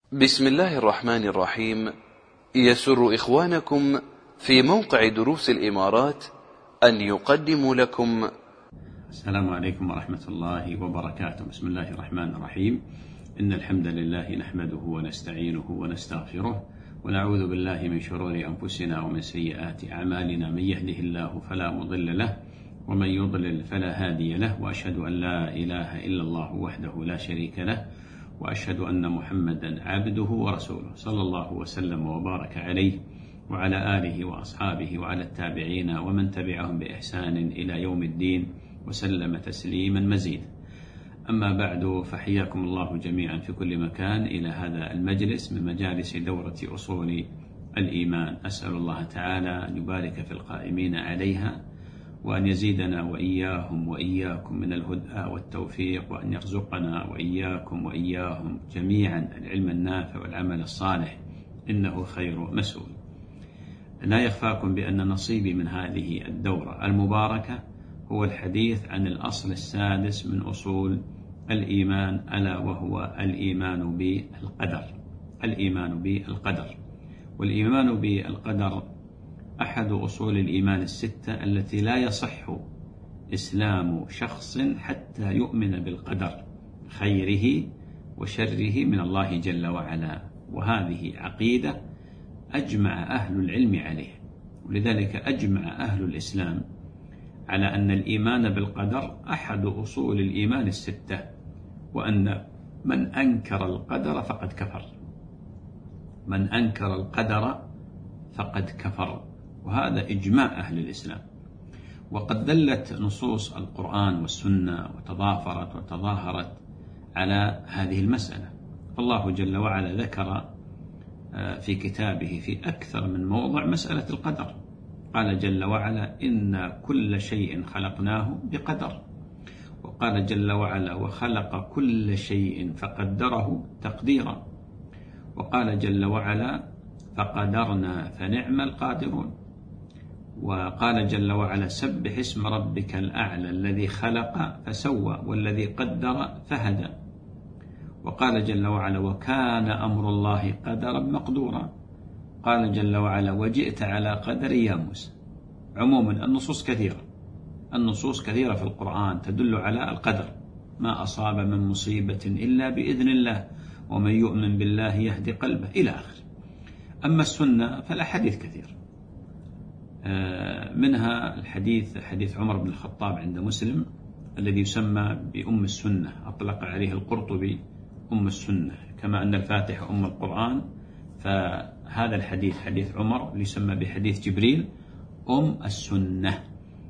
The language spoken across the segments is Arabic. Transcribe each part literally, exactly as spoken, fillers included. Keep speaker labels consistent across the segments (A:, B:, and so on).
A: بسم الله الرحمن الرحيم. يسر إخوانكم في موقع دروس الإمارات أن يقدموا لكم.
B: السلام عليكم ورحمة الله وبركاته. بسم الله الرحمن الرحيم. إن الحمد لله نحمده ونستعينه ونستغفره ونعوذ بالله من شرور أنفسنا ومن سيئات أعمالنا. من يهده الله فلا مضل له ومن يضلل فلا هادي له، وأشهد أن لا إله إلا الله وحده لا شريك له، وأشهد أن محمدا عبده ورسوله، صلى الله وسلم وبارك عليه وعلى آله وأصحابه وعلى التابعين ومن تبعهم بإحسان إلى يوم الدين وسلم تسليما مزيدا. أما بعد، فحياكم الله جميعا في كل مكان إلى هذا المجلس من مجالس دورة أصول الإيمان. أسأل الله تعالى أن يبارك في القائمين عليها، وأن يزيدنا وإياهم وإياكم من الهدى والتوفيق، وأن يرزقنا وإياكم وإياهم جميعا العلم النافع والعمل الصالح، إنه خير مسؤول. لا يخفاكم بأن نصيبي من هذه الدورة المباركة هو الحديث عن الأصل السادس من أصول الإيمان، ألا وهو الإيمان بالقدر. الإيمان بالقدر، والإيمان بالقدر أحد أصول الإيمان الستة التي لا يصح إسلام شخص حتى يؤمن بالقدر خيره وشره من الله جل وعلا، وهذه عقيدة أجمع أهل العلم عليه. ولذلك أجمع أهل الإسلام على أن الإيمان بالقدر أحد أصول الإيمان الستة، وأن من أنكر القدر فقد كفر. من أنكر القدر فقد كفر، وهذا إجماع أهل الإسلام. وقد دلت نصوص القرآن والسنة وتضافرت وتظاهرت على هذه المسألة. فالله جل وعلا ذكر في كتابه في أكثر من موضع مسألة القدر. قال جل وعلا: إن كل شيء خلقناه بقدر. وقال جل وعلا: وخلق كل شيء فقدره تقديرا. وقال جل وعلا: فقدرنا فنعم القادرون. وقال جل وعلا: سبح اسم ربك الأعلى الذي خلق فسوى والذي قدر فهدى. وقال جل وعلا: وكان أمر الله قدرا مقدورا. قال جل وعلا: وجئت على قدر يا موسى. عموما النصوص كثيرة، النصوص كثيرة في القرآن تدل على القدر. ما أصاب من مصيبة إلا بإذن الله، ومن يؤمن بالله يهدي قلبه، إلى آخر. أما السنة فالأحاديث كثير، منها الحديث حديث عمر بن الخطاب عند مسلم الذي يسمى بأم السنة، أطلق عليه القرطبي أم السنة، كما أن الفاتحة أم القرآن. فهذا الحديث حديث عمر يسمى بحديث جبريل أم السنة.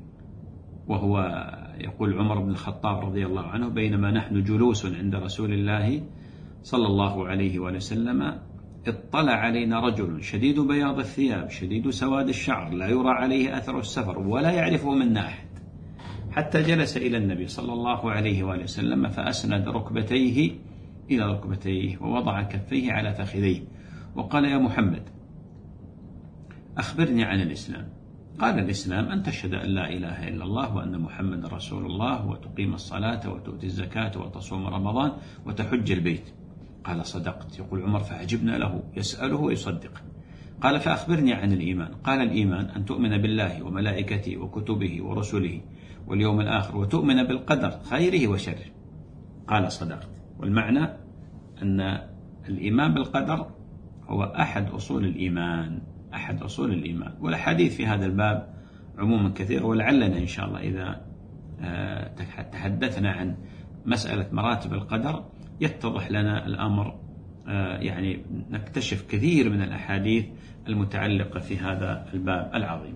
B: وهو يقول عمر بن الخطاب رضي الله عنه: بينما نحن جلوس عند رسول الله صلى الله عليه وسلم اطلع علينا رجل شديد بياض الثياب شديد سواد الشعر لا يرى عليه أثر السفر ولا يعرفه منا أحد، حتى جلس إلى النبي صلى الله عليه وسلم فأسند ركبتيه إلى ركبتيه ووضع كفيه على فخذيه وقال: يا محمد أخبرني عن الإسلام. قال: الإسلام أن تشهد أن لا إله إلا الله وأن محمد رسول الله، وتقيم الصلاة وتؤتي الزكاة وتصوم رمضان وتحج البيت. قال: صدقت. يقول عمر: فعجبنا له يسأله ويصدق. قال: فأخبرني عن الإيمان. قال: الإيمان أن تؤمن بالله وملائكته وكتبه ورسله واليوم الآخر، وتؤمن بالقدر خيره وشره. قال: صدقت. والمعنى أن الإيمان بالقدر هو أحد أصول الإيمان، أحد أصول الإيمان. والحديث في هذا الباب عموما كثير، ولعلنا إن شاء الله إذا تحدثنا عن مسألة مراتب القدر يتضح لنا الأمر، يعني نكتشف كثير من الأحاديث المتعلقة في هذا الباب العظيم.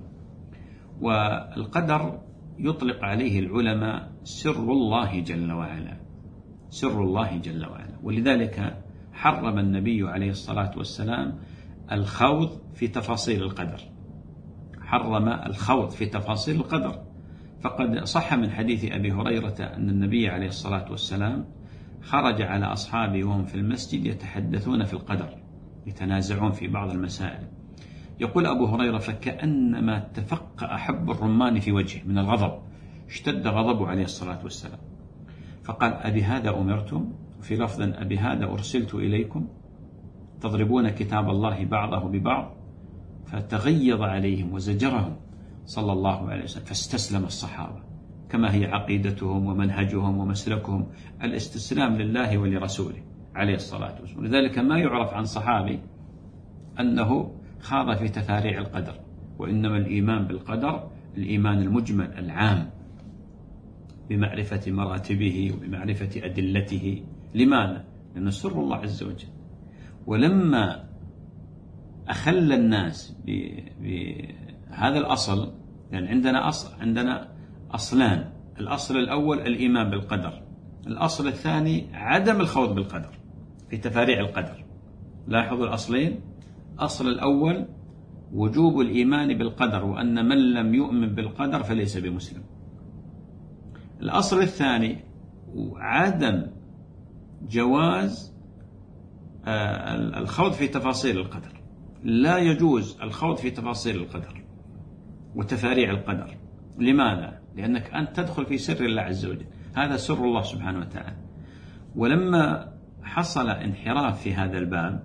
B: والقدر يطلق عليه العلماء سر الله جل وعلا، سر الله جل وعلا. ولذلك حرم النبي عليه الصلاة والسلام الخوض في تفاصيل القدر، حرم الخوض في تفاصيل القدر. فقد صح من حديث أبي هريرة أن النبي عليه الصلاة والسلام خرج على أصحابه وهم في المسجد يتحدثون في القدر، يتنازعون في بعض المسائل. يقول أبو هريرة: فكأنما تفقأ حب الرمان في وجهه من الغضب، اشتد غضبه عليه الصلاة والسلام. فقال: أبي هذا أمرتم؟ وفي لفظ: أبي هذا أرسلت إليكم؟ تضربون كتاب الله بعضه ببعض، فتغيظ عليهم وزجرهم صلى الله عليه وسلم، فاستسلم الصحابة كما هي عقيدتهم ومنهجهم ومسلكهم، الاستسلام لله ولرسوله عليه الصلاة والسلام. لذلك ما يعرف عن صحابي أنه خاض في تفاريع القدر، وإنما الإيمان بالقدر الإيمان المجمل العام بمعرفة مراتبه وبمعرفة أدلته. لماذا؟ لأنه سر الله عز وجل. ولما أخل الناس بهذا الأصل، يعني عندنا أصل عندنا أصلان، الأصل الأول الإيمان بالقدر، الأصل الثاني عدم الخوض بالقدر في تفاريع القدر. لاحظوا الأصلين، أصل الأول وجوب الإيمان بالقدر، وأن من لم يؤمن بالقدر فليس بمسلم. الأصل الثاني عدم جواز الخوض في تفاصيل القدر، لا يجوز الخوض في تفاصيل القدر وتفاريع القدر. لماذا؟ لأنك أنت تدخل في سر الله عز وجل، هذا سر الله سبحانه وتعالى. ولما حصل انحراف في هذا الباب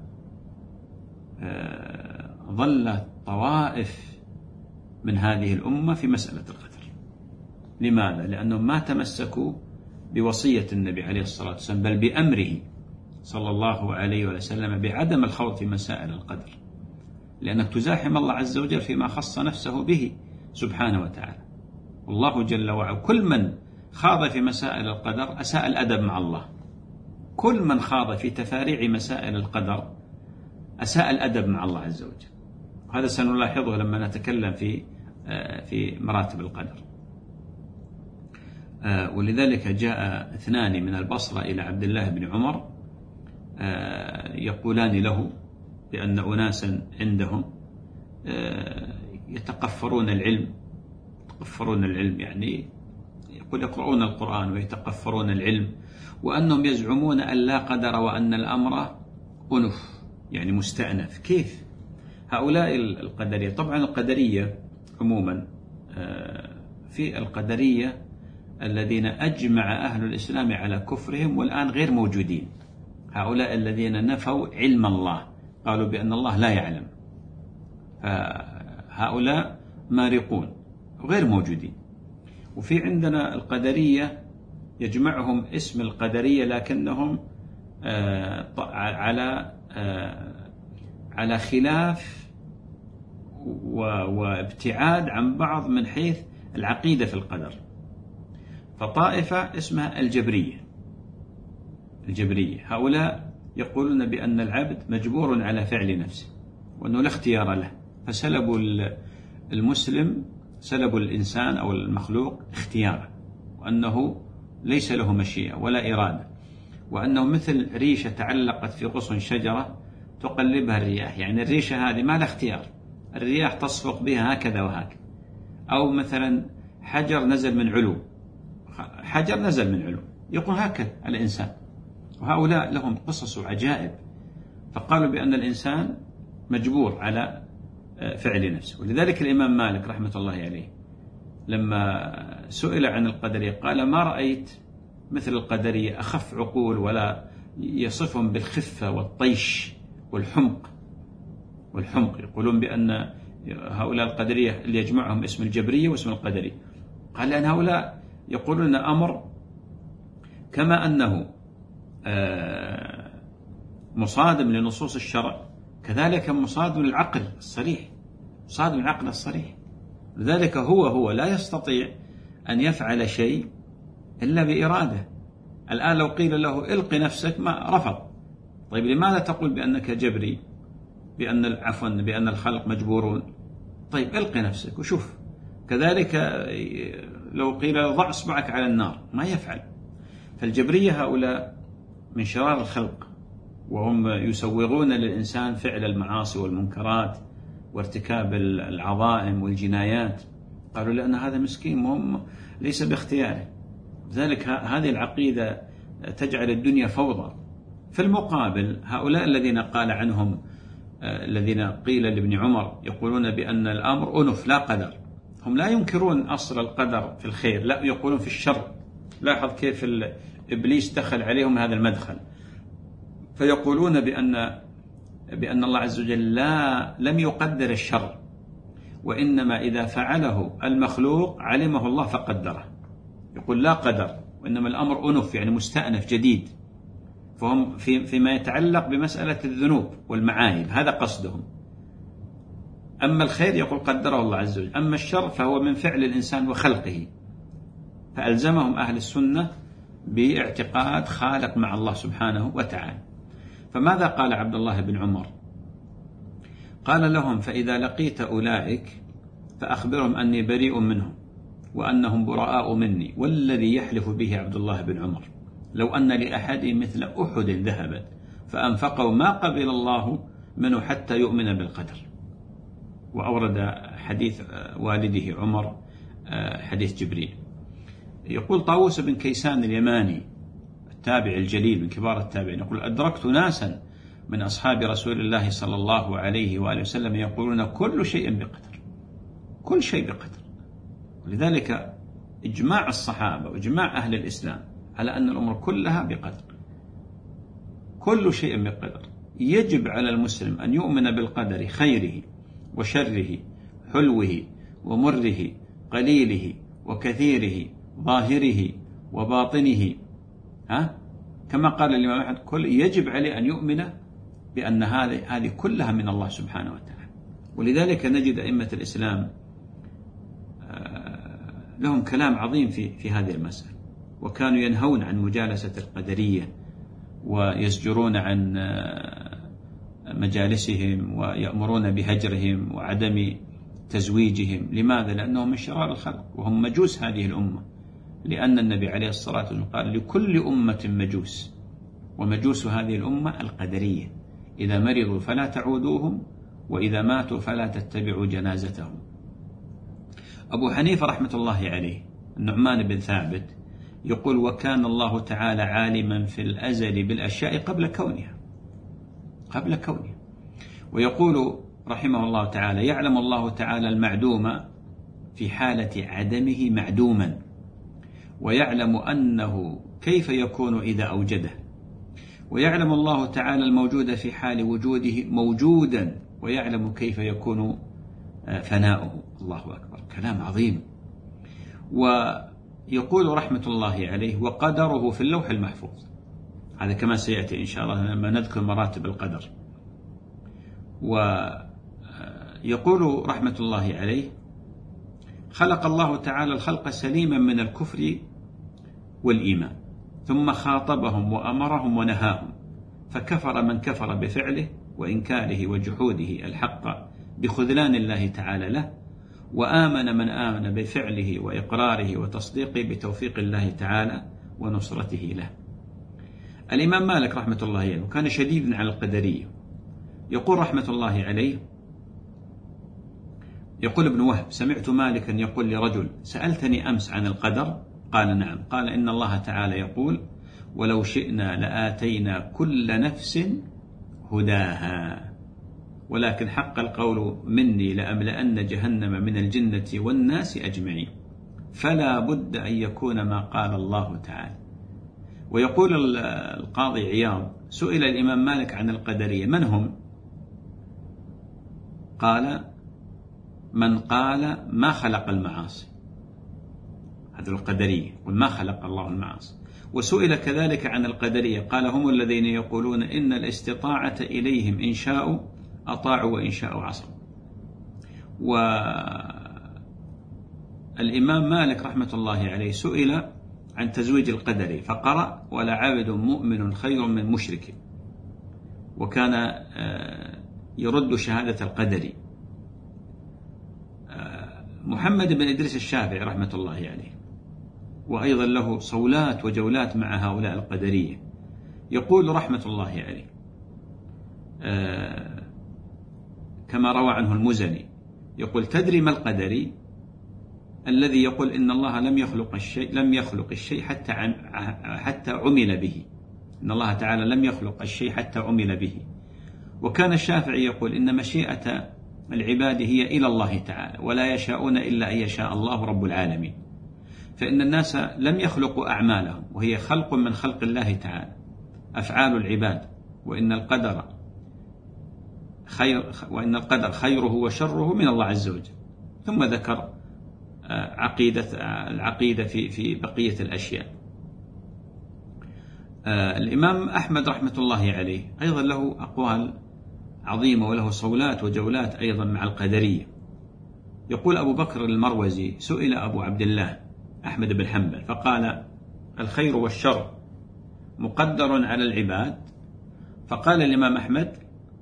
B: ظل طوائف من هذه الأمة في مسألة القدر. لماذا؟ لأنهم ما تمسكوا بوصية النبي عليه الصلاة والسلام، بل بأمره صلى الله عليه وسلم بعدم الخوض في مسائل القدر، لأنك تزاحم الله عز وجل فيما خص نفسه به سبحانه وتعالى. والله جل وعلا كل من خاض في مسائل القدر أساء الأدب مع الله، كل من خاض في تفاريع مسائل القدر أساء الأدب مع الله عز وجل. هذا سنلاحظه لما نتكلم في في مراتب القدر. ولذلك جاء اثنان من البصرة إلى عبد الله بن عمر يقولان له بأن أناسا عندهم يتقفرون العلم، يتقفرون العلم يعني يقول يقرؤون القرآن ويتقفرون العلم، وأنهم يزعمون أن لا قدر وأن الأمر أنف يعني مستأنف. كيف هؤلاء القدرية؟ طبعا القدرية عموما، في القدرية الذين أجمع أهل الإسلام على كفرهم والآن غير موجودين، هؤلاء الذين نفوا علم الله، قالوا بأن الله لا يعلم، هؤلاء مارقون غير موجودين. وفي عندنا القدرية يجمعهم اسم القدرية، لكنهم على على خلاف وابتعاد عن بعض من حيث العقيدة في القدر. فطائفة اسمها الجبرية، الجبرية هؤلاء يقولون بأن العبد مجبور على فعل نفسه وأنه لا اختيار له، فسلبوا المسلم، سلبوا الإنسان أو المخلوق اختياره، وأنه ليس له مشيئة ولا إرادة، وأنه مثل ريشة تعلقت في غصن شجرة تقلبها الرياح، يعني الريشة هذه ما لها اختيار، الرياح تصفق بها هكذا وهكذا. أو مثلا حجر نزل من علو، حجر نزل من علو، يقول هكذا الإنسان. وهؤلاء لهم قصص وعجائب، فقالوا بأن الإنسان مجبور على فعل نفسه. ولذلك الإمام مالك رحمة الله عليه لما سئل عن القدرية قال ما رأيت مثل القدرية أخف عقول، ولا يصفهم بالخفة والطيش والحمق والحمق يقولون بأن هؤلاء القدرية اللي يجمعهم اسم الجبرية واسم القدرية. قال لأن هؤلاء يقولون أمر كما أنه مصادم لنصوص الشرع، كذلك مصادم للعقل الصريح، مصادم للعقل الصريح. لذلك هو هو لا يستطيع أن يفعل شيء إلا بإرادة. الآن لو قيل له إلقي نفسك ما رفض. طيب لماذا تقول بأنك جبري، بأن عفوا بأن الخلق مجبورون؟ طيب إلقي نفسك وشوف. كذلك لو قيل ضع إصبعك على النار ما يفعل. فالجبرية هؤلاء من شرار الخلق، وهم يسوغون للإنسان فعل المعاصي والمنكرات وارتكاب العظائم والجنايات. قالوا لأن هذا مسكين وهم ليس باختياره. ذلك هذه العقيدة تجعل الدنيا فوضى. في المقابل هؤلاء الذين قال عنهم الذين قيل لابن عمر يقولون بأن الأمر أنف لا قدر، هم لا ينكرون أصل القدر في الخير، لا يقولون في الشر. لاحظ كيف إبليس دخل عليهم هذا المدخل، فيقولون بأن بأن الله عز وجل لا لم يقدر الشر، وإنما إذا فعله المخلوق علمه الله فقدره. يقول لا قدر، وإنما الأمر أنف، يعني مستأنف جديد. فهم في فيما يتعلق بمسألة الذنوب والمعايب هذا قصدهم. أما الخير يقول قدره الله عز وجل، أما الشر فهو من فعل الإنسان وخلقه. فألزمهم أهل السنة باعتقاد خالق مع الله سبحانه وتعالى. فماذا قال عبد الله بن عمر؟ قال لهم: فإذا لقيت أولئك فأخبرهم أني بريء منهم وأنهم براء مني، والذي يحلف به عبد الله بن عمر لو أن لأحد مثل أحد ذهبا فأنفقوا ما قبل الله منه حتى يؤمن بالقدر. وأورد حديث والده عمر حديث جبريل. يقول طاووس بن كيسان اليماني التابع الجليل من كبار التابعين، يقول: أدركت ناسا من أصحاب رسول الله صلى الله عليه وآله وسلم يقولون كل شيء بقدر، كل شيء بقدر. ولذلك إجماع الصحابة وإجماع أهل الإسلام على أن الأمور كلها بقدر، كل شيء بقدر. يجب على المسلم أن يؤمن بالقدر خيره وشره، حلوه ومره، قليله وكثيره، ظاهره وباطنه. ها؟ كما قال الإمام أحمد: كل يجب عليه أن يؤمن بأن هذه هذه كلها من الله سبحانه وتعالى. ولذلك نجد أئمة الإسلام لهم كلام عظيم في في هذه المسألة، وكانوا ينهون عن مجالسة القدرية ويزجرون عن مجالسهم ويأمرون بهجرهم وعدم تزويجهم. لماذا؟ لأنهم من شرار الخلق وهم مجوس هذه الأمة، لأن النبي عليه الصلاة والسلام قال: لكل أمة مجوس، ومجوس هذه الأمة القدرية، إذا مرضوا فلا تعودوهم، وإذا ماتوا فلا تتبعوا جنازتهم. أبو حنيفة رحمة الله عليه النعمان بن ثابت يقول: وكان الله تعالى عالما في الأزل بالأشياء قبل كونها، قبل كونها. ويقول رحمه الله تعالى: يعلم الله تعالى المعدوم في حالة عدمه معدوما، ويعلم أنه كيف يكون إذا أوجده، ويعلم الله تعالى الموجود في حال وجوده موجودا، ويعلم كيف يكون فناؤه. الله أكبر، كلام عظيم. ويقول رحمة الله عليه: وقدره في اللوح المحفوظ. هذا كما سيأتي إن شاء الله لما نذكر مراتب القدر. ويقول رحمة الله عليه: خلق الله تعالى الخلق سليما من الكفر والإيمان، ثم خاطبهم وأمرهم ونهاهم، فكفر من كفر بفعله وإنكاره وجحوده الحق بخذلان الله تعالى له، وآمن من آمن بفعله وإقراره وتصديقه بتوفيق الله تعالى ونصرته له. الإمام مالك رحمة الله عليه كان شديدا على القدرية. يقول رحمة الله عليه، يقول ابن وهب: سمعت مالكا يقول لرجل: سألتني أمس عن القدر؟ قال: نعم. قال: إن الله تعالى يقول: ولو شئنا لآتينا كل نفس هداها، ولكن حق القول مني لأملأن جهنم من الجنة والناس أجمعين. فلا بد أن يكون ما قال الله تعالى. ويقول القاضي عياض: سئل الإمام مالك عن القدرية: من هم؟ قال: من قال ما خلق المعاصي. هذا القدرية، وما خلق الله المعاصي. وسئل كذلك عن القدرية، قال: هم الذين يقولون إن الاستطاعة إليهم إن شاءوا أطاعوا وإن شاءوا عصوا. والإمام مالك رحمة الله عليه سئل عن تزويج القدري فقرأ: ولا عبد مؤمن خير من مشرك، وكان يرد شهادة القدري. محمد بن إدريس الشافعي رحمة الله عليه وأيضا له صولات وجولات مع هؤلاء القدرية، يقول رحمة الله عليه كما روى عنه المزني، يقول: تدري ما القدري؟ الذي يقول إن الله لم يخلق الشيء لم يخلق الشيء حتى حتى عمل به، إن الله تعالى لم يخلق الشيء حتى عمل به. وكان الشافعي يقول: إن مشيئة العباد هي إلى الله تعالى، ولا يشاءون إلا أن يشاء الله رب العالمين، فإن الناس لم يخلقوا أعمالهم، وهي خلق من خلق الله تعالى، أفعال العباد، وإن القدر خير وإن القدر خيره وشره من الله عز وجل. ثم ذكر عقيدة العقيدة في في بقية الأشياء. الإمام أحمد رحمة الله عليه أيضا له أقوال عظيمة وله صولات وجولات أيضا مع القدرية. يقول أبو بكر المروزي: سئل أبو عبد الله أحمد بن حنبل فقال: الخير والشر مقدر على العباد؟ فقال الإمام أحمد: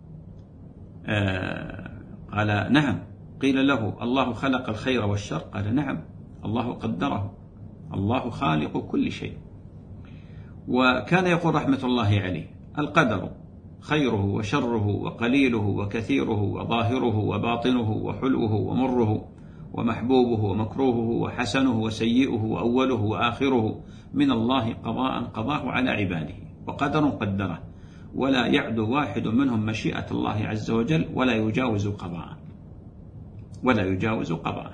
B: آه قال: نعم. قيل له: الله خلق الخير والشر؟ قال: نعم، الله قدره، الله خالق كل شيء. وكان يقول رحمة الله عليه: القدر خيره وشره وقليله وكثيره وظاهره وباطنه وحلوه ومره ومحبوبه ومكروهه وحسنه وسيئه وأوله وآخره من الله قضاء قضاه على عباده، وقدر قدره، ولا يعدو واحد منهم مشيئة الله عز وجل ولا يجاوز قضاءه ولا يجاوز قضاءه.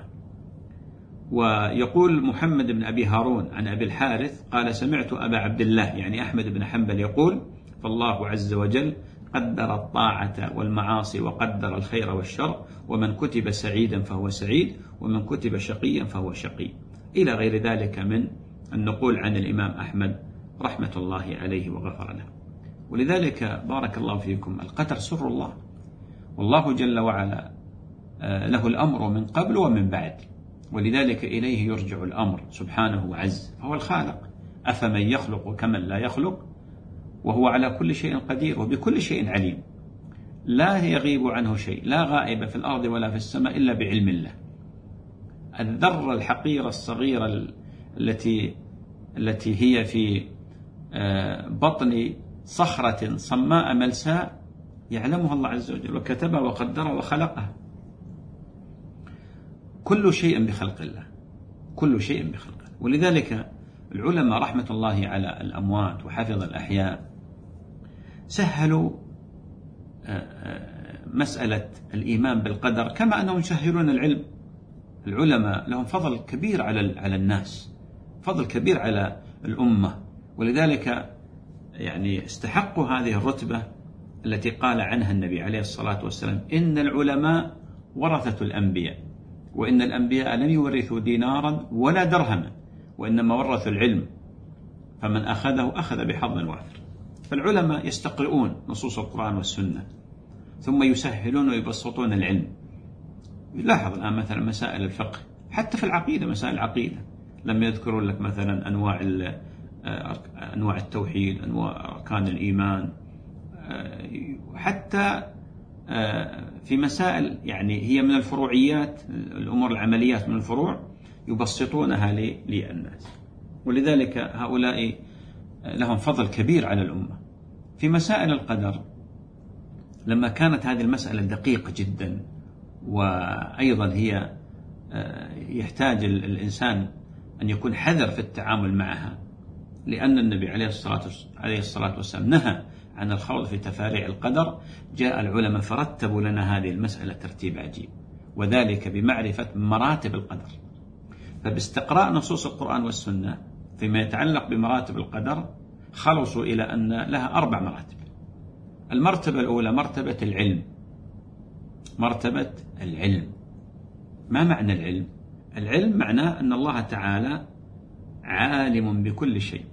B: ويقول محمد بن أبي هارون عن أبي الحارث قال: سمعت أبا عبد الله يعني أحمد بن حنبل يقول: فالله عز وجل قدر الطاعة والمعاصي وقدر الخير والشر، ومن كتب سعيدا فهو سعيد، ومن كتب شقيا فهو شقي، إلى غير ذلك من النقول عن الإمام أحمد رحمة الله عليه وغفر له. ولذلك بارك الله فيكم، القدر سر الله، والله جل وعلا له الأمر من قبل ومن بعد، ولذلك إليه يرجع الأمر سبحانه وعز، فهو الخالق. أفمن يخلق كمن لا يخلق وهو على كل شيء قدير وبكل شيء عليم. لا يغيب عنه شيء، لا غائب في الأرض ولا في السماء إلا بعلم الله. الذرة الحقيرة الصغيرة التي التي هي في بطن صخرة صماء ملساء يعلمها الله عز وجل، وكتبها وقدرها وخلقها. كل شيء بخلق الله، كل شيء بخلق الله. ولذلك العلماء رحمة الله على الأموات وحفظ الأحياء سهلوا مسألة الإيمان بالقدر كما أنهم يسهلون العلم. العلماء لهم فضل كبير على على الناس، فضل كبير على الأمة، ولذلك يعني استحقوا هذه الرتبة التي قال عنها النبي عليه الصلاة والسلام: إن العلماء ورثة الأنبياء، وإن الأنبياء لم يورثوا دينارا ولا درهما، وإنما ورثوا العلم، فمن أخذه أخذ بحظ وافر. فالعلماء يستقرؤون نصوص القرآن والسنة ثم يسهلون ويبسطون العلم. لاحظ الآن مثلا مسائل الفقه، حتى في العقيدة، مسائل العقيدة لما يذكرون لك مثلا أنواع أنواع التوحيد، أنواع أركان الإيمان، حتى في مسائل يعني هي من الفروعيات، الأمور العمليات من الفروع يبسطونها للناس. ولذلك هؤلاء لهم فضل كبير على الأمة. في مسائل القدر لما كانت هذه المسألة دقيقة جدا، وأيضا هي يحتاج الإنسان أن يكون حذر في التعامل معها، لأن النبي عليه الصلاة عليه الصلاة والسلام نهى عن الخوض في تفاريع القدر. جاء العلماء فرتبوا لنا هذه المسألة ترتيب عجيب، وذلك بمعرفة مراتب القدر. فباستقراء نصوص القرآن والسنة فيما يتعلق بمراتب القدر خلصوا إلى أن لها أربع مراتب. المرتبة الأولى مرتبة العلم. مرتبة العلم، ما معنى العلم؟ العلم معناه أن الله تعالى عالم بكل شيء،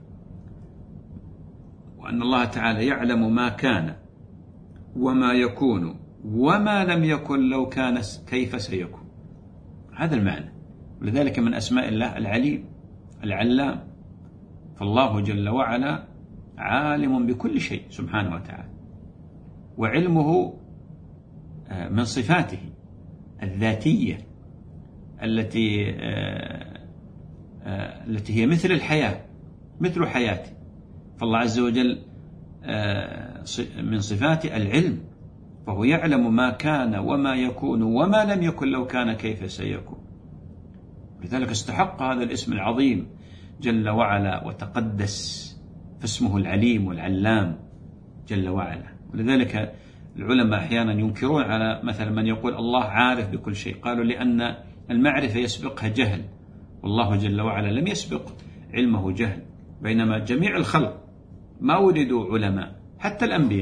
B: وأن الله تعالى يعلم ما كان وما يكون وما لم يكن لو كان كيف سيكون. هذا المعنى. ولذلك من أسماء الله العليم العلام، فالله جل وعلا عالم بكل شيء سبحانه وتعالى، وعلمه من صفاته الذاتية التي التي هي مثل الحياة، مثل حياتي. فالله عز وجل من صفاته العلم، فهو يعلم ما كان وما يكون وما لم يكن لو كان كيف سيكون. لذلك استحق هذا الاسم العظيم جل وعلا وتقدس، فاسمه العليم والعلام جل وعلا. ولذلك العلماء أحيانا ينكرون على مثلا من يقول الله عارف بكل شيء، قالوا لأن المعرفة يسبقها جهل، والله جل وعلا لم يسبق علمه جهل، بينما جميع الخلق ما ولدوا علماء، حتى الأنبياء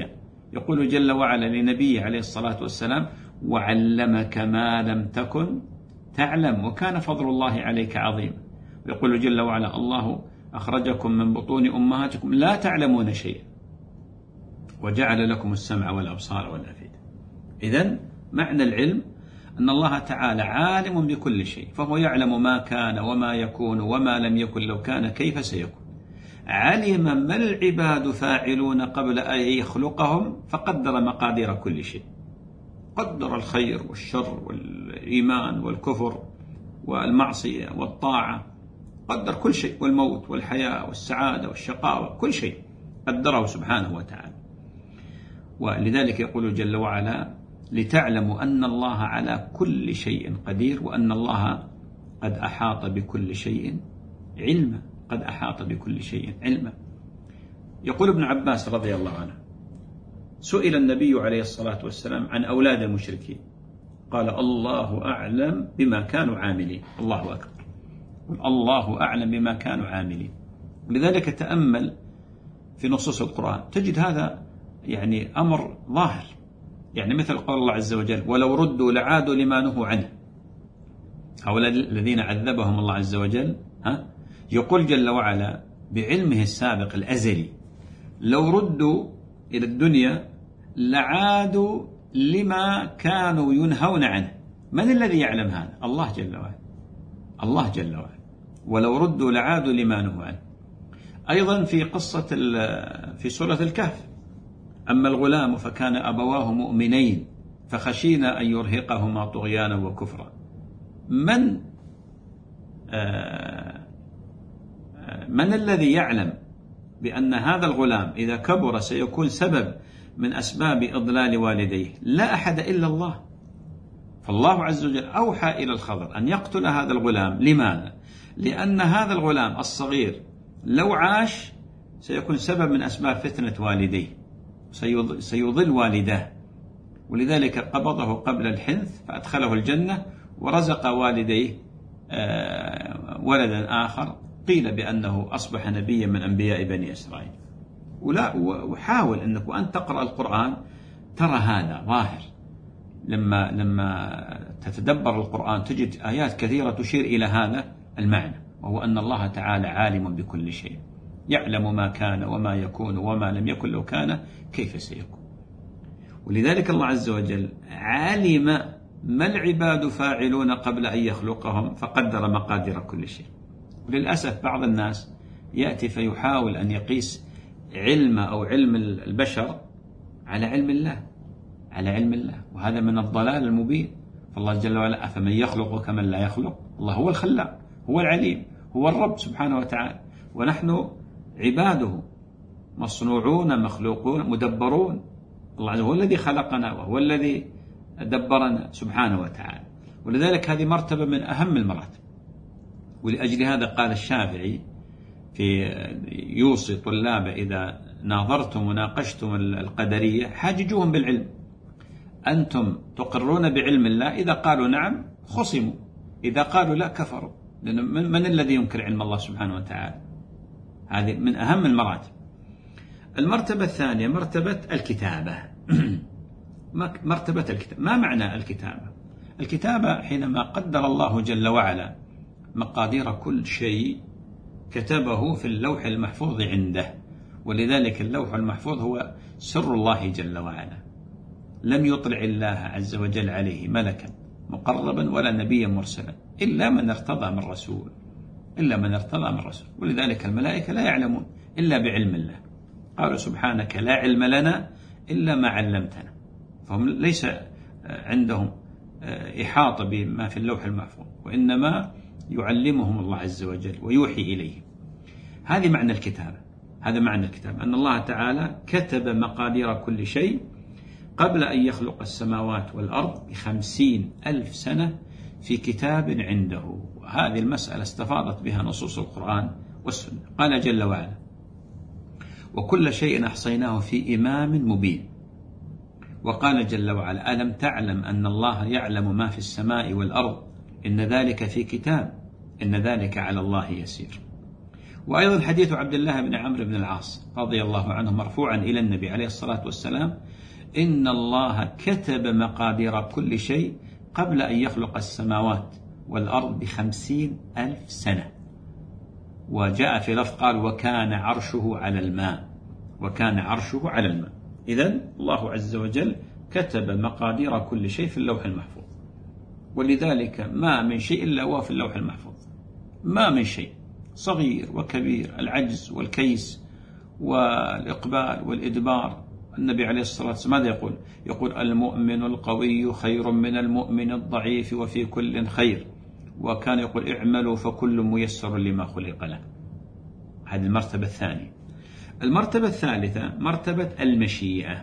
B: يقول جل وعلا لنبيه عليه الصلاة والسلام: وعلمك ما لم تكن تعلم وكان فضل الله عليك عظيما. ويقول جل وعلا: الله أخرجكم من بطون أمهاتكم لا تعلمون شيئا وجعل لكم السمع والأبصار والأفئدة. إذن معنى العلم أن الله تعالى عالم بكل شيء، فهو يعلم ما كان وما يكون وما لم يكن لو كان كيف سيكون. علم ما العباد فاعلون قبل أن يخلقهم فقدر مقادير كل شيء، قدر الخير والشر والإيمان والكفر والمعصية والطاعة، قدر كل شيء، والموت والحياة والسعادة والشقاوة، كل شيء قدره سبحانه وتعالى. ولذلك يقول جل وعلا: لتعلموا أن الله على كل شيء قدير وأن الله قد أحاط بكل شيء علما. قد أحاط بكل شيء علما. يقول ابن عباس رضي الله عنه: سئل النبي عليه الصلاة والسلام عن أولاد المشركين، قال: الله أعلم بما كانوا عاملين. الله أكبر. الله أعلم بما كانوا عاملين. لذلك تأمل في نصوص القرآن تجد هذا يعني أمر ظاهر، يعني مثل قول الله عز وجل: ولو ردوا لعادوا لما نهوا عنه. هؤلاء الذين عذبهم الله عز وجل، ها يقول جل وعلا بعلمه السابق الأزلي: لو ردوا إلى الدنيا لعادوا لما كانوا ينهون عنه. من الذي يعلم هذا؟ الله جل وعلا. الله جل وعلا. ولو ردوا لعادوا لما نهوا عنه. أيضا في قصة في سورة الكهف: أما الغلام فكان أبواه مؤمنين فخشينا أن يرهقهما طغيانا وكفرا. من آه من الذي يعلم بأن هذا الغلام إذا كبر سيكون سبب من أسباب إضلال والديه؟ لا أحد إلا الله. فالله عز وجل أوحى إلى الخضر أن يقتل هذا الغلام. لماذا؟ لأن هذا الغلام الصغير لو عاش سيكون سبب من أسباب فتنة والديه، سيضل والداه. ولذلك قبضه قبل الحنث فأدخله الجنة ورزق والديه ولدا آخر قيل بأنه أصبح نبيا من أنبياء بني إسرائيل. ولا وحاول أنك وأنت تقرأ القرآن ترى هذا ظاهر. لما لما تتدبر القرآن تجد آيات كثيرة تشير إلى هذا المعنى، وهو أن الله تعالى عالم بكل شيء، يعلم ما كان وما يكون وما لم يكن لو كان كيف سيكون. ولذلك الله عز وجل علم ما العباد فاعلون قبل أن يخلقهم فقدر مقادير كل شيء. وللأسف بعض الناس يأتي فيحاول أن يقيس علم أو علم البشر على علم الله، على علم الله، وهذا من الضلال المبين. فالله جل وعلا: أفمن يخلق كمن لا يخلق. الله هو الخلاق، هو العليم، هو الرب سبحانه وتعالى، ونحن عباده مصنوعون مخلوقون مدبرون. الله عز وجل هو الذي خلقنا وهو الذي دبرنا سبحانه وتعالى. ولذلك هذه مرتبة من أهم المراتب. ولأجل هذا قال الشافعي في يوصي طلابه: إذا ناظرتم وناقشتم القدرية حاججوهم بالعلم. أنتم تقرون بعلم الله، إذا قالوا نعم خصموا، إذا قالوا لا كفروا. لأن من الذي ينكر علم الله سبحانه وتعالى؟ هذه من أهم المراتب. المرتبة الثانية مرتبة الكتابة. مرتبة الكتابة. ما معنى الكتابة؟ الكتابة حينما قدر الله جل وعلا مقادير كل شيء كتبه في اللوح المحفوظ عنده. ولذلك اللوح المحفوظ هو سر الله جل وعلا، لم يطلع الله عز وجل عليه ملكا مقربا ولا نبيا مرسلا إلا من ارتضى من رسول، إلا من ارتضى من رسول. ولذلك الملائكة لا يعلمون إلا بعلم الله. قالوا: سبحانك لا علم لنا إلا ما علمتنا. فهم ليس عندهم إحاطة بما في اللوح المحفوظ، وإنما يعلمهم الله عز وجل ويوحي إليهم. هذه معنى الكتابة. هذا معنى الكتابة، أن الله تعالى كتب مقادير كل شيء قبل أن يخلق السماوات والأرض بخمسين ألف سنة في كتاب عنده. هذه المسألة استفاضت بها نصوص القرآن والسنة. قال جل وعلا: وكل شيء أحصيناه في إمام مبين. وقال جل وعلا: ألم تعلم أن الله يعلم ما في السماء والأرض إن ذلك في كتاب إن ذلك على الله يسير. وأيضا حديث عبد الله بن عمرو بن العاص رضي الله عنه مرفوعا إلى النبي عليه الصلاة والسلام: إن الله كتب مقادير كل شيء قبل أن يخلق السماوات والأرض بخمسين ألف سنة. وجاء في لفظ قال: وكان عرشه على الماء، وكان عرشه على الماء. إذن الله عز وجل كتب مقادير كل شيء في اللوح المحفوظ، ولذلك ما من شيء إلا هو في اللوح المحفوظ، ما من شيء، صغير وكبير، العجز والكيس والإقبال والإدبار. النبي عليه الصلاة والسلام ماذا يقول؟ يقول: المؤمن القوي خير من المؤمن الضعيف وفي كل خير. وكان يقول: اعملوا فكل ميسر لما خلق له. هذه المرتبة الثانية. المرتبة الثالثة مرتبة المشيئة.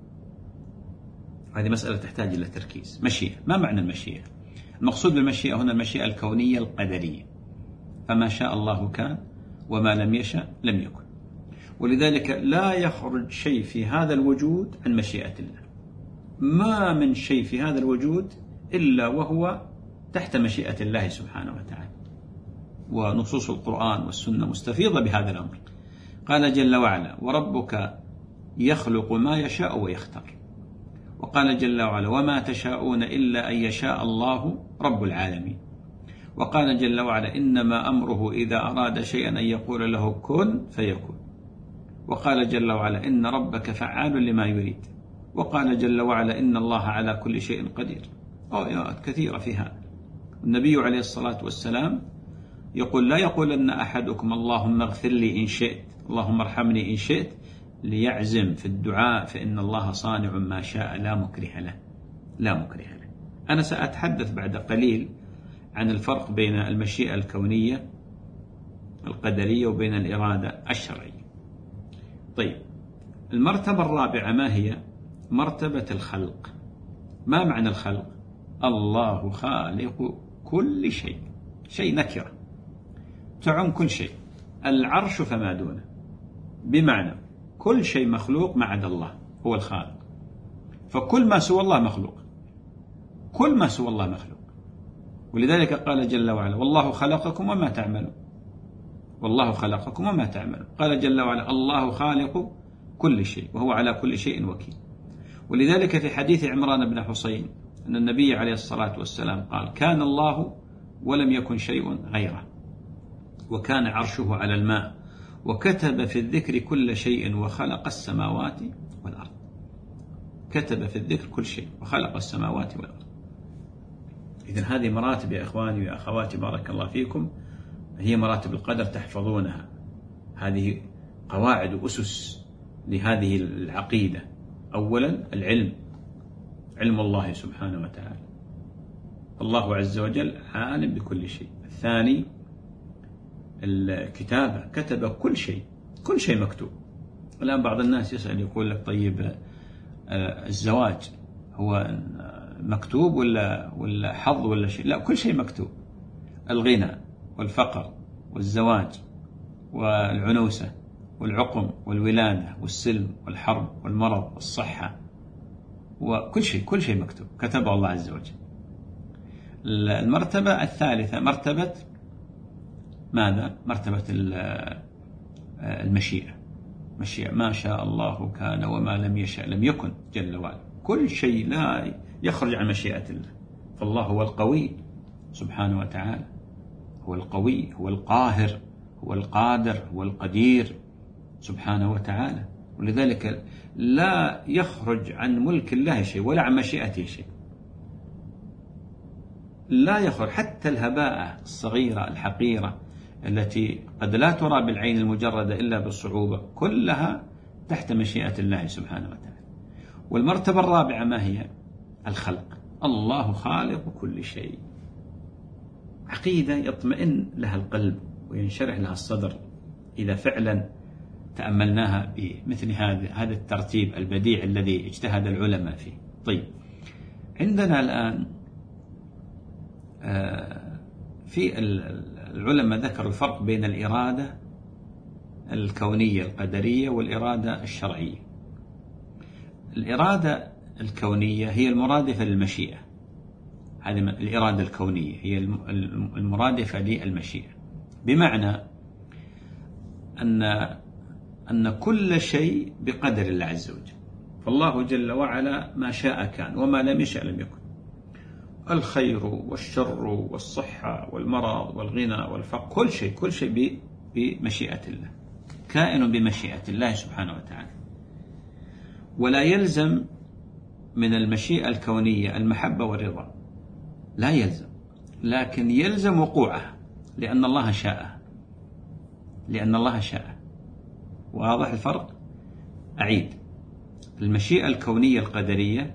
B: هذه مسألة تحتاج إلى تركيز. مشيئة، ما معنى المشيئة؟ المقصود بالمشيئة هنا المشيئة الكونية القدرية، فما شاء الله كان وما لم يشأ لم يكن. ولذلك لا يخرج شيء في هذا الوجود عن مشيئة الله، ما من شيء في هذا الوجود إلا وهو تحت مشيئة الله سبحانه وتعالى. ونصوص القرآن والسنة مستفيضة بهذا الأمر. قال جل وعلا: وربك يخلق ما يشاء ويختار. وقال جل وعلا: وما تشاءون إلا أن يشاء الله رب العالمين. وقال جل وعلا: إنما أمره إذا أراد شيئا أن يقول له كن فيكون. وقال جل وعلا: إن ربك فعال لما يريد. وقال جل وعلا: إن الله على كل شيء قدير. آيات كثيرة في هذا. النبي عليه الصلاة والسلام يقول: لا يقولن أحدكم اللهم اغفر لي إن شئت، اللهم ارحمني إن شئت، ليعزم في الدعاء فإن الله صانع ما شاء لا مكره له، لا مكره له. أنا سأتحدث بعد قليل عن الفرق بين المشيئة الكونية القدرية وبين الإرادة الشرعية. طيب، المرتبة الرابعة ما هي؟ مرتبة الخلق. ما معنى الخلق؟ الله خالق كل شيء. شيء نكرة تعم كل شيء، العرش فما دونه، بمعنى كل شيء مخلوق ما عدا الله هو الخالق. فكل ما سوى الله مخلوق، كل ما سوى الله مخلوق. ولذلك قال جل وعلا: والله خلقكم وما تعملون، والله خلقكم وما تعملون. قال جل وعلا: الله خالق كل شيء وهو على كل شيء وكيل. ولذلك في حديث عمران بن حسين أن النبي عليه الصلاة والسلام قال: كان الله ولم يكن شيء غيره، وكان عرشه على الماء، وكتب في الذكر كل شيء وخلق السماوات والأرض. كتب في الذكر كل شيء وخلق السماوات والأرض. إذن هذه مراتب يا إخواني وأخواتي بارك الله فيكم، هي مراتب القدر تحفظونها. هذه قواعد وأسس لهذه العقيدة. أولا العلم، علم الله سبحانه وتعالى، الله عز وجل عالم بكل شيء. الثاني الكتابة، كتب كل شيء، كل شيء مكتوب. الآن بعض الناس يسأل يقول لك: طيب الزواج هو مكتوب ولا ولا حظ ولا شيء؟ لا، كل شيء مكتوب. الغنى والفقر والزواج والعنوسة والعقم والولادة والسلم والحرب والمرض والصحة وكل شيء، كل شيء مكتوب كتبه الله عز وجل. المرتبة الثالثة مرتبة ماذا؟ مرتبة المشيئة. مشيئة، ما شاء الله كان وما لم يشأ لم يكن جل وعلا. كل شيء لا يخرج عن مشيئة الله. فالله هو القوي سبحانه وتعالى، هو القوي، هو القاهر، هو القادر، هو القدير سبحانه وتعالى. ولذلك لا يخرج عن ملك الله شيء ولا عن مشيئته شيء، لا يخرج. حتى الهباء الصغيرة الحقيرة التي قد لا ترى بالعين المجردة إلا بالصعوبة، كلها تحت مشيئة الله سبحانه وتعالى. والمرتبة الرابعة ما هي؟ الخلق. الله خالق كل شيء. عقيدة يطمئن لها القلب وينشرح لها الصدر إذا فعلا تأملناها بمثل هذا هذا الترتيب البديع الذي اجتهد العلماء فيه. طيب، عندنا الآن في العلماء ذكروا الفرق بين الإرادة الكونية القدرية والإرادة الشرعية. الإرادة الكونية هي المرادفة للمشيئة، هذه الإرادة الكونية هي المرادفة للمشيئة. بمعنى أن أن كل شيء بقدر الله عز وجل. فالله جل وعلا ما شاء كان وما لم يشأ لم يكن. الخير والشر والصحة والمرض والغنى والفقر، كل شيء كل شيء بمشيئة الله، كائن بمشيئة الله سبحانه وتعالى. ولا يلزم من المشيئة الكونية المحبة والرضا، لا يلزم، لكن يلزم وقوعها لأن الله شاء، لأن الله شاء. واضح الفرق؟ أعيد، المشيئة الكونية القدرية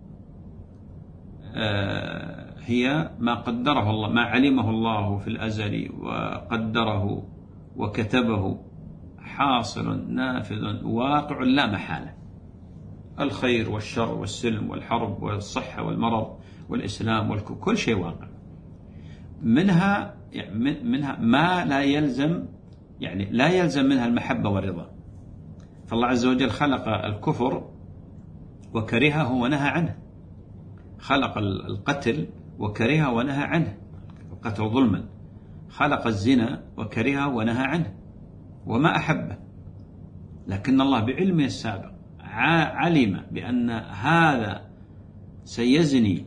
B: هي ما قدره الله، ما علمه الله في الأزل وقدره وكتبه، حاصل نافذ واقع لا محالة. الخير والشر والسلم والحرب والصحة والمرض والإسلام والكفر، كل شيء واقع. منها منها ما لا يلزم، يعني لا يلزم منها المحبة والرضا. فالله عز وجل خلق الكفر وكرهه ونهى عنه، خلق القتل وكرهه ونهى عنه، القتل ظلما، خلق الزنا وكرهه ونهى عنه وما أحبه. لكن الله بعلمه السابق علم بأن هذا سيزني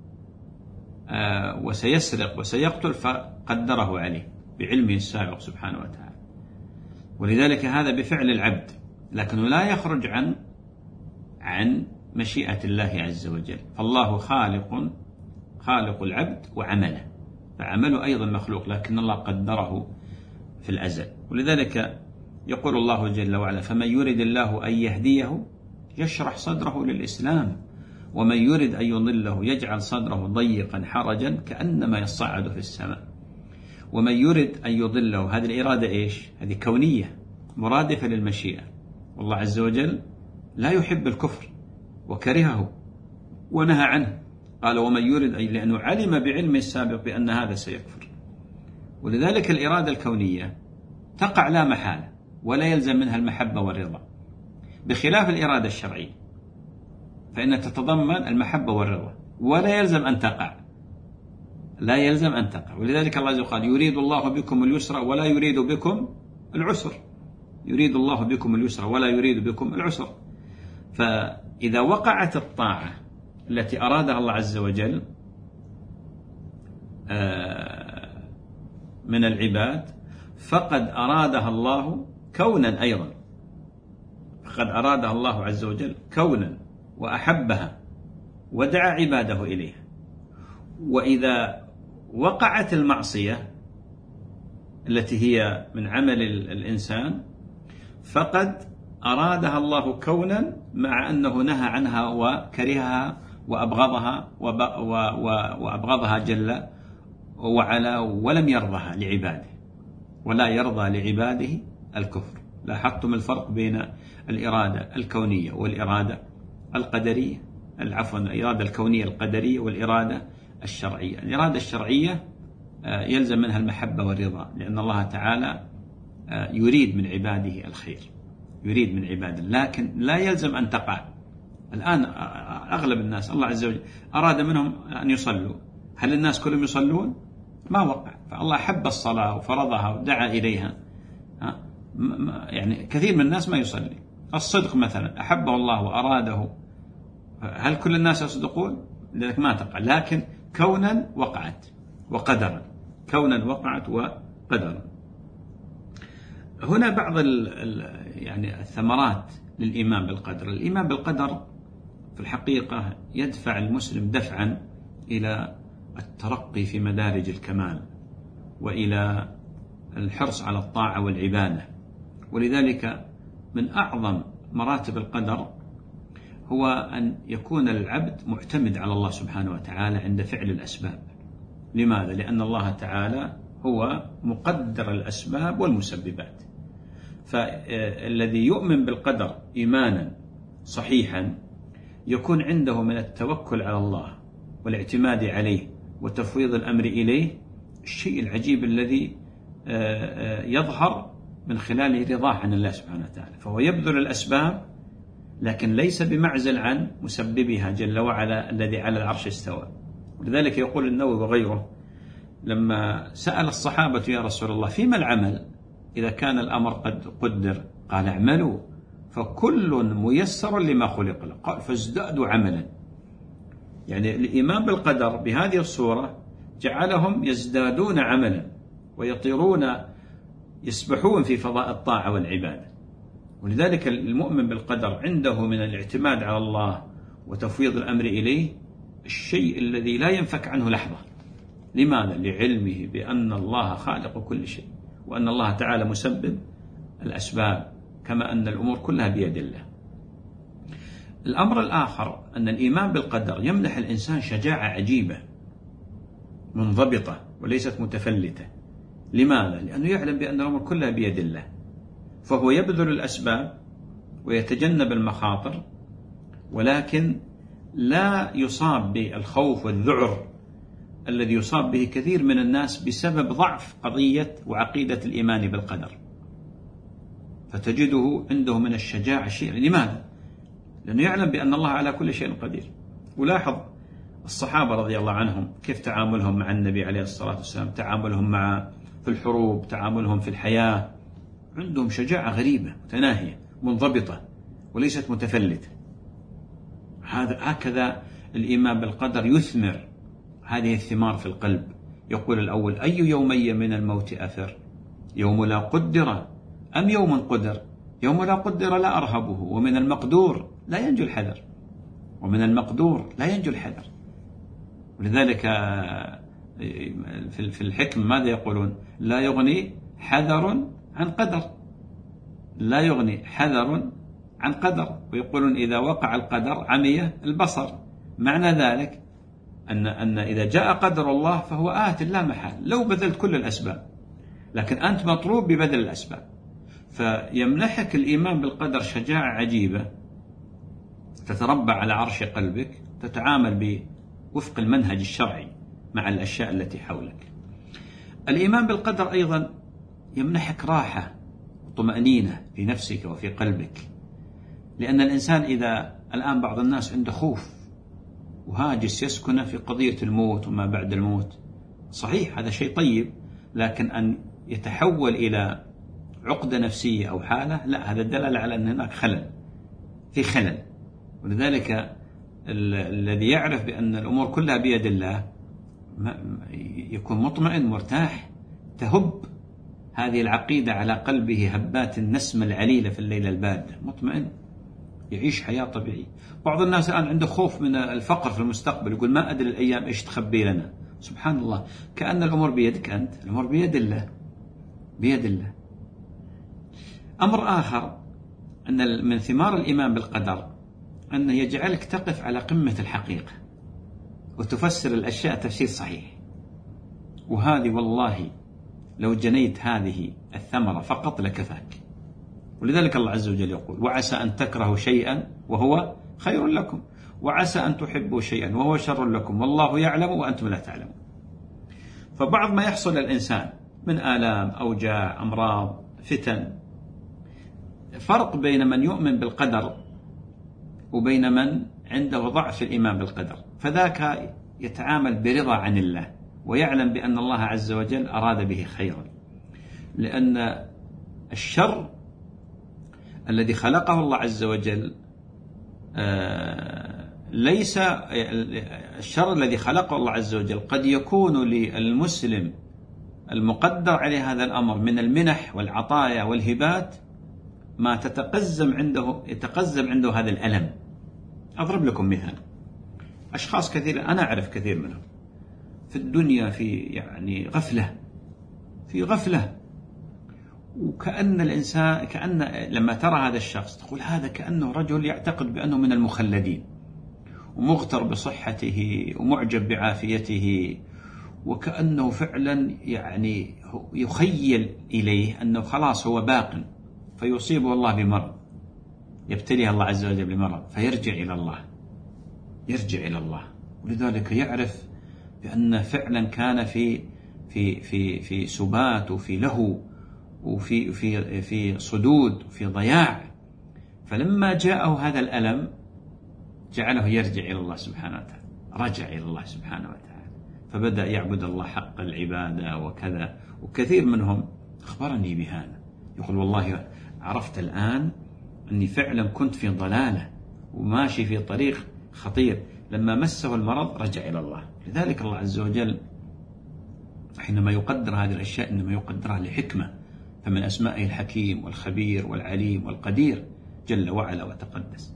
B: وسيسرق وسيقتل فقدره عليه بعلمه السابق سبحانه وتعالى. ولذلك هذا بفعل العبد، لكنه لا يخرج عن عن مشيئة الله عز وجل. فالله خالق خالق العبد وعمله، فعمله أيضا مخلوق، لكن الله قدره في الأزل. ولذلك يقول الله جل وعلا: فمن يرد الله أن يهديه يشرح صدره للإسلام ومن يرد أن يضله يجعل صدره ضيقا حرجا كأنما يصعد في السماء. ومن يرد أن يضله، هذه الإرادة إيش؟ هذه كونية مرادفة للمشيئة. والله عز وجل لا يحب الكفر وكرهه ونهى عنه، قال ومن يرد أن، لأنه علم بعلمه السابق بأن هذا سيكفر. ولذلك الإرادة الكونية تقع لا محالة ولا يلزم منها المحبة والرضا، بخلاف الإرادة الشرعية فإنها تتضمن المحبة والرضا ولا يلزم أن تقع، لا يلزم أن تقع. ولذلك الله عز وجل قال: يريد الله بكم اليسر ولا يريد بكم العسر، يريد الله بكم اليسر ولا يريد بكم العسر. فإذا وقعت الطاعة التي أرادها الله عز وجل من العباد فقد أرادها الله كونا أيضا، فقد أرادها الله عز وجل كونا وأحبها ودعا عباده إليها. وإذا وقعت المعصية التي هي من عمل الإنسان فقد أرادها الله كونا، مع أنه نهى عنها وكرهها وأبغضها وأبغضها جل وعلا ولم يرضها لعباده، ولا يرضى لعباده الكفر. لاحظتم الفرق بين الإرادة الكونية والإرادة القدرية، عفوا الإرادة الكونية القدرية والإرادة الشرعية. الإرادة الشرعية يلزم منها المحبة والرضا، لأن الله تعالى يريد من عباده الخير، يريد من عباده، لكن لا يلزم أن تقع. الآن أغلب الناس الله عز وجل أراد منهم أن يصلوا، هل الناس كلهم يصلون؟ ما وقع. فالله حب الصلاة وفرضها ودعا إليها، يعني كثير من الناس ما يصلي. الصدق مثلا أحبه الله وأراده، هل كل الناس يصدقون؟ لذلك ما تقع، لكن كونا وقعت وقدرا، كونا وقعت وقدرا. هنا بعض ال ال يعني الثمرات للإيمان بالقدر. الإيمان بالقدر في الحقيقة يدفع المسلم دفعا إلى الترقي في مدارج الكمال وإلى الحرص على الطاعة والعبادة. ولذلك من أعظم مراتب القدر هو أن يكون العبد معتمد على الله سبحانه وتعالى عند فعل الأسباب. لماذا؟ لأن الله تعالى هو مقدر الأسباب والمسببات. فالذي يؤمن بالقدر إيمانا صحيحا يكون عنده من التوكل على الله والاعتماد عليه وتفويض الأمر إليه الشيء العجيب الذي يظهر من خلاله رضاه عن الله سبحانه وتعالى. فهو يبذل الأسباب لكن ليس بمعزل عن مسببها جل وعلا الذي على العرش استوى. ولذلك يقول النووي وغيره لما سأل الصحابة: يا رسول الله فيما العمل إذا كان الأمر قد قدر قال اعملوا فكل ميسر لما خلق له، قال فازدادوا عملا. يعني الإيمان بالقدر بهذه الصورة جعلهم يزدادون عملا ويطيرون يسبحون في فضاء الطاعة والعبادة. ولذلك المؤمن بالقدر عنده من الاعتماد على الله وتفويض الأمر إليه الشيء الذي لا ينفك عنه لحظة. لماذا؟ لعلمه بأن الله خالق كل شيء، وأن الله تعالى مسبب الأسباب، كما أن الأمور كلها بيد الله. الأمر الآخر أن الإيمان بالقدر يمنح الإنسان شجاعة عجيبة منضبطة وليست متفلتة. لماذا؟ لأنه يعلم بأن الأمور كلها بيد الله، فهو يبذل الأسباب ويتجنب المخاطر، ولكن لا يصاب بالخوف والذعر الذي يصاب به كثير من الناس بسبب ضعف قضية وعقيدة الإيمان بالقدر. فتجده عنده من الشجاعة شيء. لماذا؟ لأنه يعلم بأن الله على كل شيء قدير. ولاحظ الصحابة رضي الله عنهم كيف تعاملهم مع النبي عليه الصلاة والسلام، تعاملهم مع في الحروب، تعاملهم في الحياة، عندهم شجاعة غريبة متناهية منضبطة وليست متفلتة. هذا هكذا الإيمان بالقدر يثمر هذه الثمار في القلب. يقول الأول: أي يومي من الموت أفر، يوم لا قدر أم يوم قدر؟ يوم لا قدر لا أرهبه، ومن المقدور لا ينجو الحذر، ومن المقدور لا ينجو الحذر. ولذلك في الحكم ماذا يقولون؟ لا يغني حذر عن قدر، لا يغني حذر عن قدر. ويقولون إذا وقع القدر عمي البصر. معنى ذلك أن أن إذا جاء قدر الله فهو آت لا محال لو بذلت كل الأسباب، لكن أنت مطلوب ببذل الأسباب. فيمنحك الإيمان بالقدر شجاعة عجيبة تتربع على عرش قلبك، تتعامل بوفق المنهج الشرعي مع الأشياء التي حولك. الإيمان بالقدر أيضا يمنحك راحة وطمأنينة في نفسك وفي قلبك، لأن الإنسان إذا الآن بعض الناس عنده خوف وهاجس يسكن في قضية الموت وما بعد الموت، صحيح هذا شيء طيب، لكن أن يتحول إلى عقدة نفسية أو حالة، لا، هذا دلالة على أن هناك خلل في خلل. ولذلك الذي يعرف بأن الأمور كلها بيد الله يكون مطمئن مرتاح، تهب هذه العقيدة على قلبه هبات النسمة العليلة في الليلة الباردة، مطمئن يعيش حياة طبيعية. بعض الناس الآن عنده خوف من الفقر في المستقبل، يقول ما أدري الأيام إيش تخبي لنا. سبحان الله، كأن الأمور بيدك أنت، الأمور بيد الله، بيد الله. أمر آخر أن من ثمار الإيمان بالقدر أنه يجعلك تقف على قمة الحقيقة وتفسر الأشياء تفسير صحيح. وهذه والله لو جنيت هذه الثمرة فقط لكفاك. ولذلك الله عز وجل يقول: وعسى أن تكرهوا شيئا وهو خير لكم، وعسى أن تحبوا شيئا وهو شر لكم، والله يعلم وأنتم لا تعلمون. فبعض ما يحصل للإنسان من آلام، أوجاع، أمراض، فتن، فرق بين من يؤمن بالقدر وبين من عنده ضعف الإيمان بالقدر. فذاك يتعامل برضا عن الله ويعلم بأن الله عز وجل أراد به خيرا، لأن الشر الذي خلقه الله عز وجل ليس الشر الذي خلقه الله عز وجل قد يكون للمسلم المقدر عليه هذا الأمر من المنح والعطايا والهبات ما تتقزم عنده يتقزم عنده هذا الألم. أضرب لكم مثال: أشخاص كثير أنا أعرف كثير منهم في الدنيا في يعني غفلة في غفلة وكأن الإنسان كأن لما ترى هذا الشخص تقول هذا كأنه رجل يعتقد بأنه من المخلدين ومغتر بصحته ومعجب بعافيته، وكأنه فعلا يعني يخيل إليه أنه خلاص هو باق، فيصيبه الله بمرض، يبتليه الله عز وجل بمرض فيرجع إلى الله يرجع إلى الله ولذلك يعرف بأن فعلا كان في في في في سبات وفي لهو وفي في في صدود وفي ضياع. فلما جاءه هذا الألم جعله يرجع إلى الله سبحانه وتعالى، رجع إلى الله سبحانه وتعالى، فبدأ يعبد الله حق العبادة وكذا. وكثير منهم أخبرني بهذا، يقول والله عرفت الآن أني فعلا كنت في ضلالة وماشي في طريق خطير. لما مسه المرض رجع إلى الله. لذلك الله عز وجل حينما يقدر هذه الأشياء إنما يقدرها لحكمة، فمن أسمائه الحكيم والخبير والعليم والقدير جل وعلا وتقدس.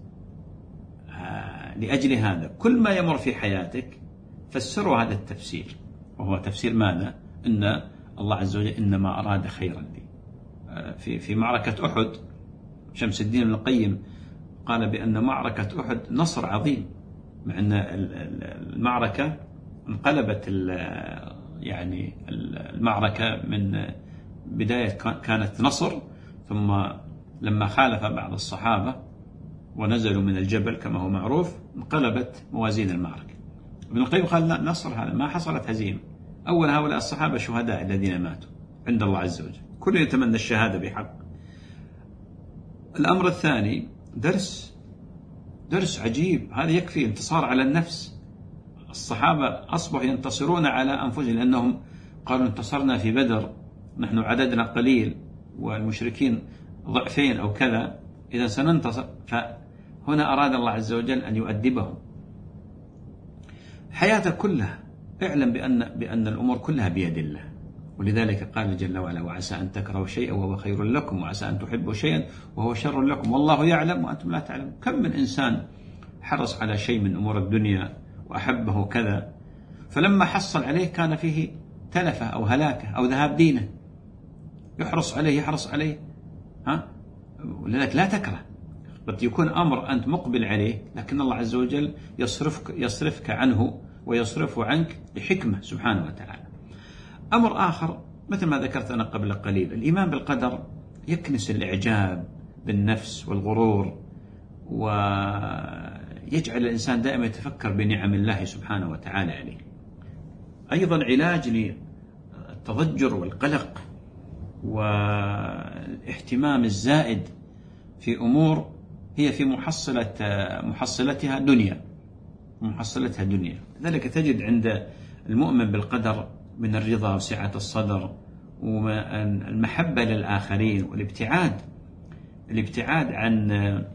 B: لأجل هذا كل ما يمر في حياتك فسروا هذا التفسير، وهو تفسير ماذا؟ إن الله عز وجل إنما أراد خيرا لي. في في معركة أحد شمس الدين ابن القيم قال بأن معركة أحد نصر عظيم، مع أن المعركة انقلبت يعني المعركة من بداية كانت نصر، ثم لما خالف بعض الصحابة ونزلوا من الجبل كما هو معروف انقلبت موازين المعركة. ابن القيم قال لا، نصر هذا ما حصلت هزيمة. أول هؤلاء الصحابة شهداء الذين ماتوا عند الله عز وجل، كل يتمنى الشهادة بحق. الأمر الثاني درس درس عجيب، هذا يكفي انتصار على النفس. الصحابة أصبحوا ينتصرون على أنفسهم، لأنهم قالوا انتصرنا في بدر نحن عددنا قليل والمشركين ضعفين أو كذا، إذا سننتصر. فهنا أراد الله عز وجل أن يؤدبهم. حياتك كلها اعلم بأن, بأن الأمور كلها بيد الله، ولذلك قال جل وعلا وعسى أن تكرهوا شيئا وهو خير لكم وعسى أن تحبوا شيئا وهو شر لكم والله يعلم وأنتم لا تعلمون. كم من إنسان حرص على شيء من أمور الدنيا وأحبه كذا، فلما حصل عليه كان فيه تلفة أو هلاكة أو ذهاب دينه، يحرص عليه يحرص عليه ها. ولذلك لا تكره، قد يكون أمر أنت مقبل عليه لكن الله عز وجل يصرفك, يصرفك عنه ويصرفه عنك بحكمة سبحانه وتعالى. أمر آخر مثل ما ذكرت أنا قبل قليل، الإيمان بالقدر يكنس الإعجاب بالنفس والغرور، ويجعل الإنسان دائما يتفكر بنعم الله سبحانه وتعالى عليه. أيضا علاج للتضجر والقلق والاهتمام الزائد في أمور هي في محصلة محصلتها دنيا محصلتها دنيا. لذلك تجد عند المؤمن بالقدر من الرضا وسعة الصدر والمحبة للآخرين والابتعاد الابتعاد عن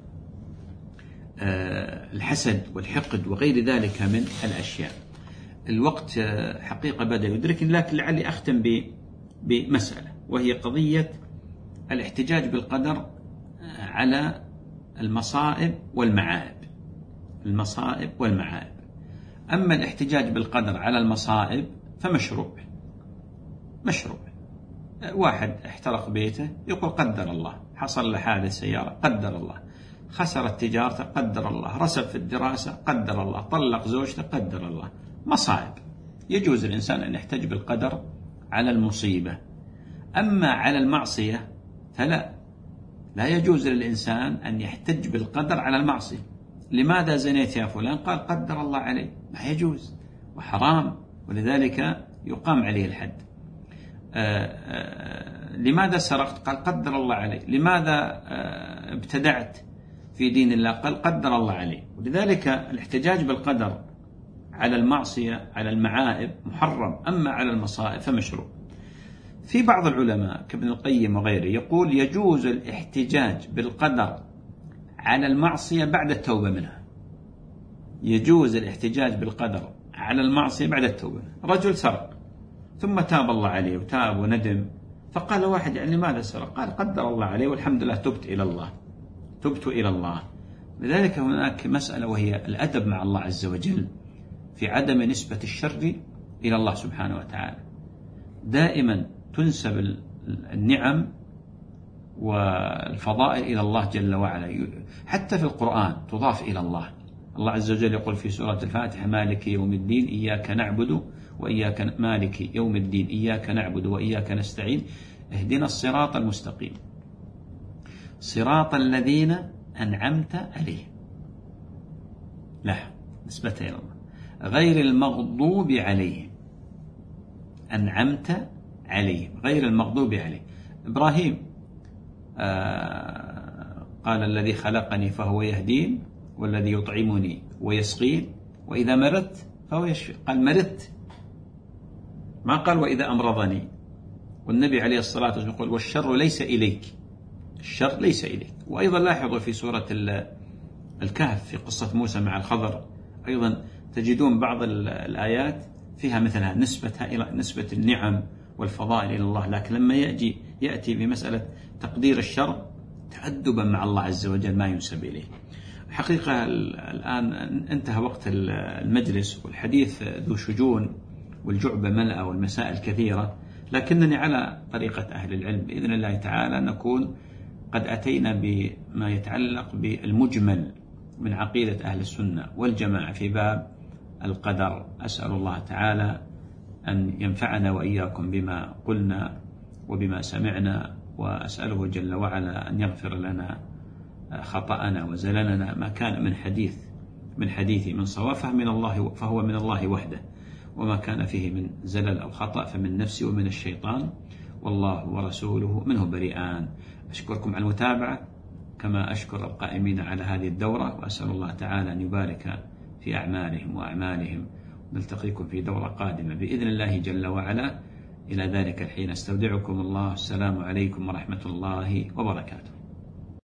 B: الحسد والحقد وغير ذلك من الأشياء. الوقت حقيقة بدأ يدركني، لكن لعلي أختم بمسألة، وهي قضية الاحتجاج بالقدر على المصائب والمعائب. المصائب والمعائب. أما الاحتجاج بالقدر على المصائب فمشروع مشروع. واحد احترق بيته يقول قدر الله، حصل له حادث سيارة قدر الله، خسرت تجارته قدر الله، رسب في الدراسة قدر الله، طلق زوجته قدر الله. مصائب يجوز الإنسان أن يحتج بالقدر على المصيبة. أما على المعصية فلا، لا يجوز للإنسان أن يحتج بالقدر على المعصية. لماذا زنيت يا فلان؟ قال قدر الله عليه، ما يجوز وحرام، ولذلك يقام عليه الحد. آآ آآ لماذا سرقت؟ قال قدر الله عليه. لماذا ابتدعت في دين الله؟ قال قدر الله عليه. ولذلك الاحتجاج بالقدر على المعصية على المعائب محرم، أما على المصائب فمشروع. في بعض العلماء كابن القيم وغيره يقول يجوز الاحتجاج بالقدر على المعصية بعد التوبة منها. يجوز الاحتجاج بالقدر على المعصية بعد التوبة. رجل سرق ثم تاب الله عليه وتاب وندم، فقال واحد يعني ماذا سرق؟ قال قدر الله عليه والحمد لله تبت إلى الله تبت إلى الله. لذلك هناك مسألة وهي الأدب مع الله عز وجل في عدم نسبة الشر إلى الله سبحانه وتعالى. دائما تنسب النعم والفضائل إلى الله جل وعلا، حتى في القرآن تضاف إلى الله. الله عز وجل يقول في سورة الفاتحة مالك يوم الدين إياك نعبد وإياك مالك يوم الدين إياك نعبد وإياك نستعين اهدنا الصراط المستقيم صراط الذين أنعمت عليهم، لا نسبتها إلى الله، غير المغضوب عليهم. أنعمت عليهم غير المغضوب عليهم. إبراهيم آه قال الذي خلقني فهو يهدين والذي يطعمني ويسقين وإذا مرضت فهو يشفي. قال مرضت، ما قال وإذا أمرضني. والنبي عليه الصلاة والسلام يقول والشر ليس إليك، الشر ليس إليك. وأيضا لاحظوا في سورة الكهف في قصة موسى مع الخضر أيضا تجدون بعض الآيات فيها مثلها نسبتها إلى نسبة النعم والفضائل إلى الله، لكن لما يأتي يأتي بمسألة تقدير الشر تأدبا مع الله عز وجل ما ينسب إليه. حقيقة الآن انتهى وقت المجلس، والحديث ذو شجون والجعبة ملأ والمسائل كثيرة، لكنني على طريقة أهل العلم بإذن الله تعالى نكون قد أتينا بما يتعلق بالمجمل من عقيدة أهل السنة والجماعة في باب القدر. أسأل الله تعالى أن ينفعنا وإياكم بما قلنا وبما سمعنا، وأسأله جل وعلا أن يغفر لنا خطأنا وزللنا ما كان من حديث من حديث من صواب فمن الله فهو من الله وحده، وما كان فيه من زلل أو خطأ فمن نفسي ومن الشيطان، والله ورسوله منه بريئان. أشكركم على المتابعة كما أشكر القائمين على هذه الدورة، وأسأل الله تعالى أن يبارك في أعمالهم وأعمالهم. نلتقيكم في دورة قادمة بإذن الله جل وعلا. إلى ذلك الحين استودعكم الله. السلام عليكم ورحمة الله وبركاته.